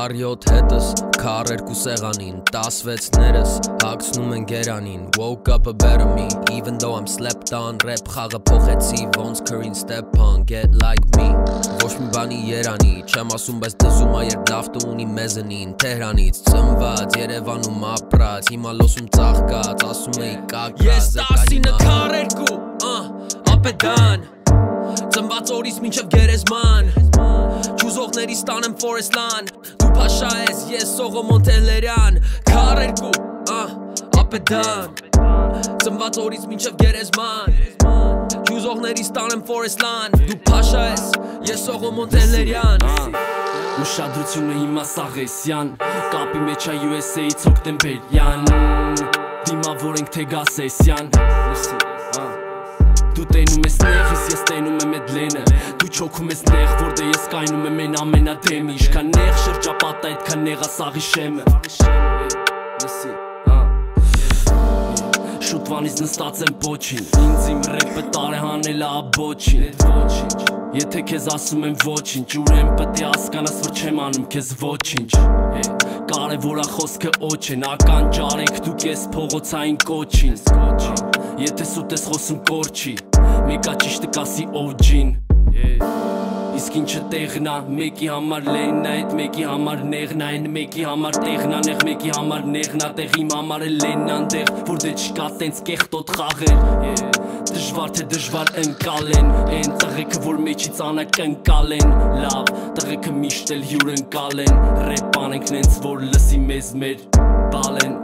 Կար 7 հետս, քար 2 սեղանին 16-ներս, հագցնում են գերանին Woke up a better me, even though I'm slept on Rap խաղը փոխեցի, ոնց Curry'n step on Get like me, ոչ մի բանի երանի Չեմ ասում, բայց դզում ա երբ լավտը ունի մեզնին Թեհրանից ծնված, Երևանում ապրած Հիմա լոսում ծաղկած, ասում էի կակած Ես 10-ը քար 2, ապետան Ծնված օրից մինչև գերեզման Չուզողների ստանեմ Forest Land Դու փաշա ես, ես Սողո Մոնտելերյան Քար 2, ապետան Ծնված օրից մինչև գերեզման Չուզողների ստանեմ Forest Land Դու փաշա ես, ես Սողո Մոնտելերյան Ուշադրությունը հիմա Սաղեսյան Կապի մեջ ա USA-ից հոկտեմբերյան Դիմավոր ենք թե գասեսյան Դու տենում ես նեղիս, ես տենում եմ էդ լենը Դու չոքում ես նեղ, որդե ես կայնում եմ են ամենադեմի Ինչքան նեղ շրջապատա, այդքան նեղ ա Սաղի շեմը Շուտվանից նստած եմ պոչին Ինձ իմ ռեպը տարեհանել ա աբոչին Եթե քեզ ասում եմ ոչինչ Ուրեմն պետք է հասկանաս, որ չեմ անում քեզ ոչինչ Կարևոր ա խոսքը օչեն Ականջար եք դուք ես փողոցային կոչին Եթե սուտ ես խոսում կորչի Մեկա ճիշտը կասի OG-ն Իսկ ինչը տեղն ա Մեկի համար լենն ա Այդ մեկի համար նեղն ա Այն մեկի համար տեղն ա Նեղ մեկի համար նեղն ա Տեղ իմ համար է լենն անդեղ Որ դե չկա տենց կեղտոտ խաղեր Դժվար թե դժվար ընկալեն Են տղեկը որ մեջից անակնկալ են Լավ տղեկը միշտ էլ հյուրընկալ են Ռեպ անենք նենց որ լսի մեզ մեր բալեն